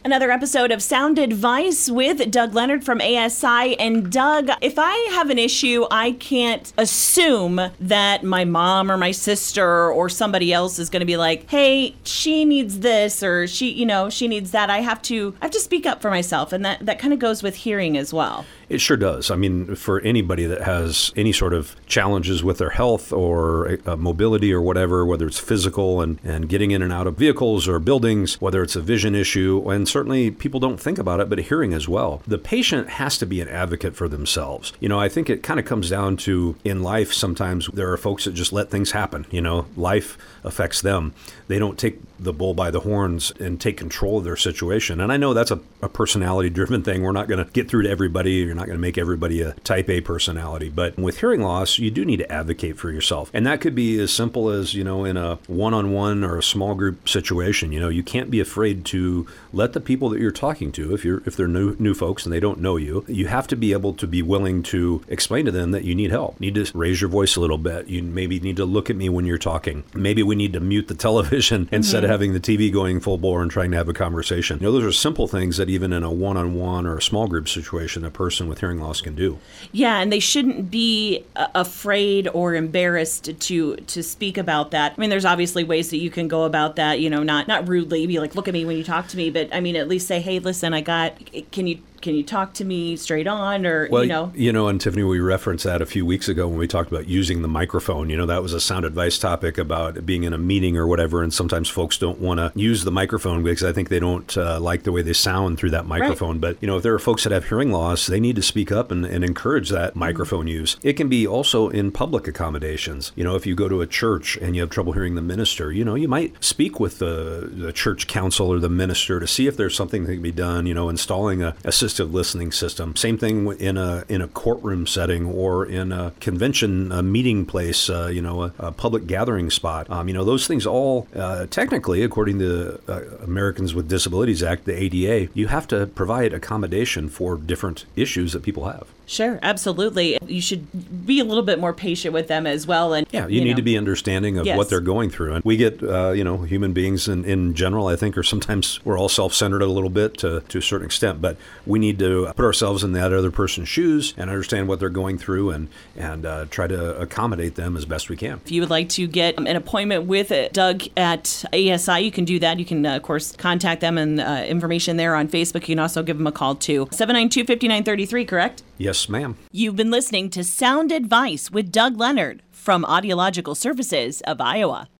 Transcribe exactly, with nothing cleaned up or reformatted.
Another episode of Sound Advice with Doug Leonard from A S I. And Doug, if I have an issue, I can't assume that my mom or my sister or somebody else is going to be like, hey, she needs this or she, you know, she needs that. I have to, I have to speak up for myself. And that, that kind of goes with hearing as well. It sure does. I mean, for anybody that has any sort of challenges with their health or uh, mobility or whatever, whether it's physical and, and getting in and out of vehicles or buildings, whether it's a vision issue, and certainly people don't think about it, but hearing as well. The patient has to be an advocate for themselves. You know, I think it kind of comes down to, in life, sometimes there are folks that just let things happen. You know, life affects them. They don't take the bull by the horns and take control of their situation. And I know that's a, a personality-driven thing. We're not going to get through to everybody. You're not going to make everybody a type A personality. But with hearing loss, you do need to advocate for yourself. And that could be as simple as, you know, in a one-on-one or a small group situation. You know, you can't be afraid to let the people that you're talking to, if you're if they're new new folks and they don't know you, you have to be able to be willing to explain to them that you need help. You need to raise your voice a little bit. You maybe need to look at me when you're talking. Maybe we need to mute the television instead of having the T V going full bore and trying to have a conversation. You know, those are simple things that even in a one-on-one or a small group situation, a person with hearing loss can do. Yeah, and they shouldn't be uh, afraid or embarrassed to to speak about that. I mean, there's obviously ways that you can go about that, you know, not not rudely, be like, look at me when you talk to me, but I mean, at least say, hey, listen, I got, can you Can you talk to me straight on or, well, you know? You know, and Tiffany, we referenced that a few weeks ago when we talked about using the microphone. You know, that was a sound advice topic about being in a meeting or whatever. And sometimes folks don't want to use the microphone because I think they don't uh, like the way they sound through that microphone. Right. But, you know, if there are folks that have hearing loss, they need to speak up and, and encourage that mm-hmm. microphone use. It can be also in public accommodations. You know, if you go to a church and you have trouble hearing the minister, you know, you might speak with the, the church council or the minister to see if there's something that can be done, you know, installing a assistive listening system. Same thing in a in a courtroom setting or in a convention a meeting place, uh, you know, a, a public gathering spot. Um, you know, those things all uh, technically, according to the uh, Americans with Disabilities Act, the A D A, you have to provide accommodation for different issues that people have. Sure, absolutely. You should be a little bit more patient with them as well. And yeah, you, you need know. to be understanding of yes. what they're going through. And we get, uh, you know, human beings in, in general, I think, are sometimes we're all self-centered a little bit to, to a certain extent, but we need to put ourselves in that other person's shoes and understand what they're going through and, and uh, try to accommodate them as best we can. If you would like to get an appointment with Doug at A S I, you can do that. You can, uh, of course, contact them and uh, information there on Facebook. You can also give them a call too. seven nine two, five nine three three, correct? Yes, ma'am. You've been listening to Sound Advice with Doug Leonard from Audiological Services of Iowa.